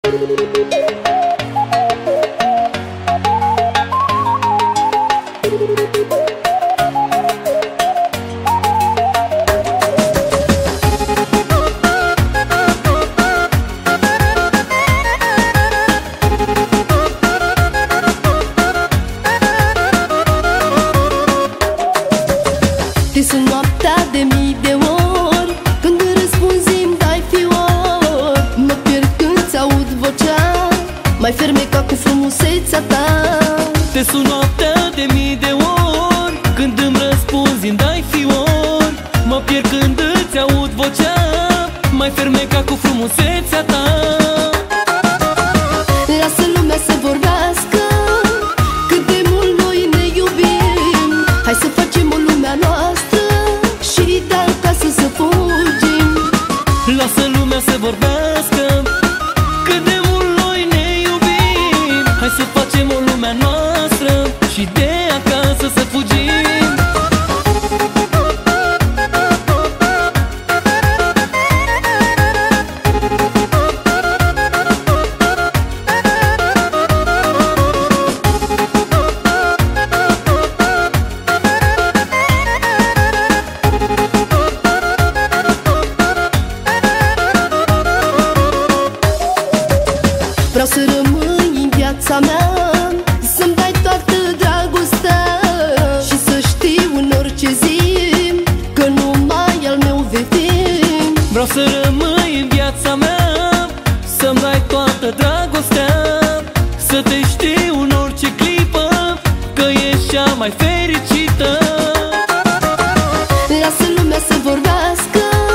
Te sun noaptea de mii de ori, când îmi răspunzi îmi dai fior. Mă pierd când ți-aud vocea, mai fermeca cu frumusețea ta. Te sun noaptea de mii de ori, când îmi răspunzi îmi dai fior. Mă pierd când îți aud vocea, mai fermeca cu frumusețea ta. Lasă lumea să vorbească cât de mult noi ne iubim. Hai să facem o lumea noastră și de acasă să fugim. Lasă lumea să vorbească cât de mult noi ne iubim. Hai să facem o lumea noastră și de acasă să fugim. Vreau să rămâi în viața mea, să-mi dai toată dragostea și să știu în orice zi că numai al meu vei fi. Vreau să rămâi în viața mea, să-mi dai toată dragostea, să te știu în orice clipă că ești cea mai fericită. Lasă lumea să vorbească